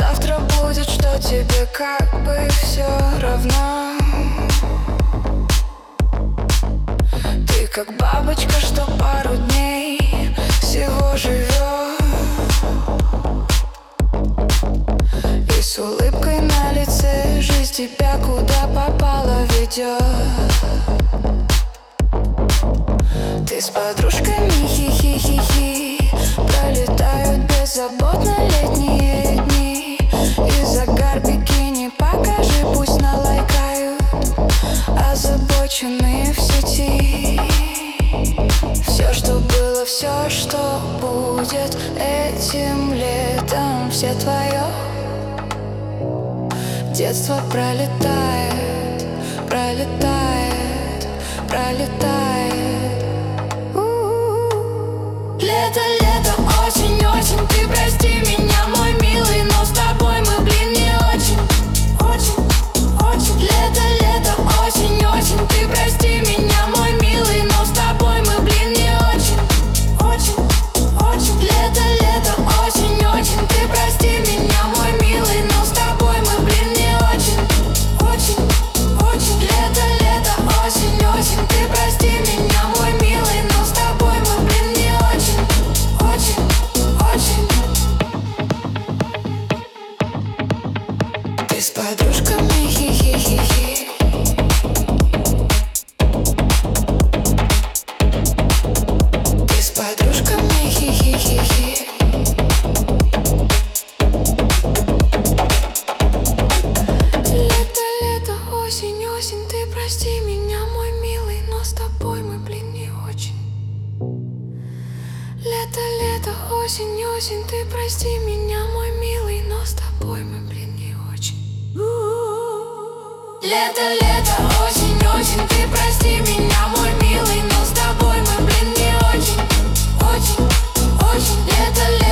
завтра будет, что тебе как бы все равно. Ты как бабочка, что пару дней всего живет, и с улыбкой на лице жизнь тебя куда попало ведет. Ты с подружками хи-хи-хи-хи, пролетают беззаботно летние дни. И загар бикини покажи, пусть налайкают озабоченные в сети. Все, что было, все, что будет этим летом, все твое детство пролетает, пролетает, пролетает. Лето, лето, осень, осень, ты прости меня, мой милый, но с тобой мы, блин, не очень, очень, очень. Лето, лето, осень, осень, ты прости меня, мой милый, но с тобой мы, блин, не очень, очень, очень. Лето, лето, осень, осень, ты прости меня, мой милый, но с тобой мы, блин, не очень, очень, очень. Лето, лето, осень, осень, ты прости меня, мой милый, но с тобой мы, блин, не очень, очень, очень. Ты с подружками хи-хи-хи-хи, ты с подружками хи-хи-хи-хи. Лето, лето, осень, осень, ты прости меня, мой милый, но с тобой мы, блин, не очень. Лето, лето, осень, осень, ты прости меня, мой милый, но с тобой мы, блин, не очень. Лето, лето, осень, осень, ты прости меня, мой милый, но с тобой мы, блин, не очень, очень, очень. Лето, лето.